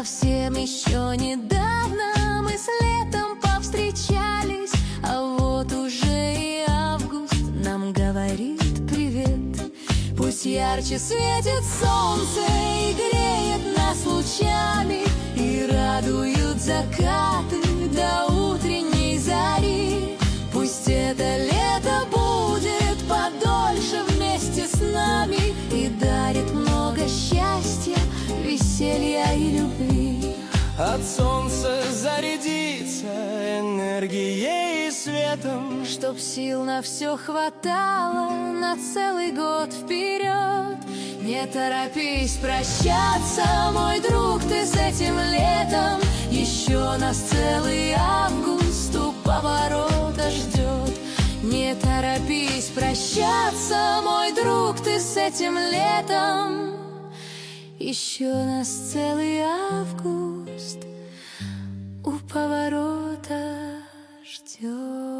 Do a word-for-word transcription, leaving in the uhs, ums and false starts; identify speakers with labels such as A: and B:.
A: совсем еще недавно мы с летом повстречались, а вот уже и август нам говорит привет. Пусть ярче светит солнце и греет нас лучами, и радуют закаты до утренней зари. Пусть это лето будет подольше вместе с нами и дарит много счастья, веселья и любви.
B: От солнца зарядиться энергией и светом,
A: Чтоб сил на все хватало на целый год вперед. Не торопись прощаться, мой друг, ты с этим летом. Еще нас целый август у поворота ждет. Не торопись прощаться, мой друг, ты с этим летом. Еще нас целый август у поворота ждет.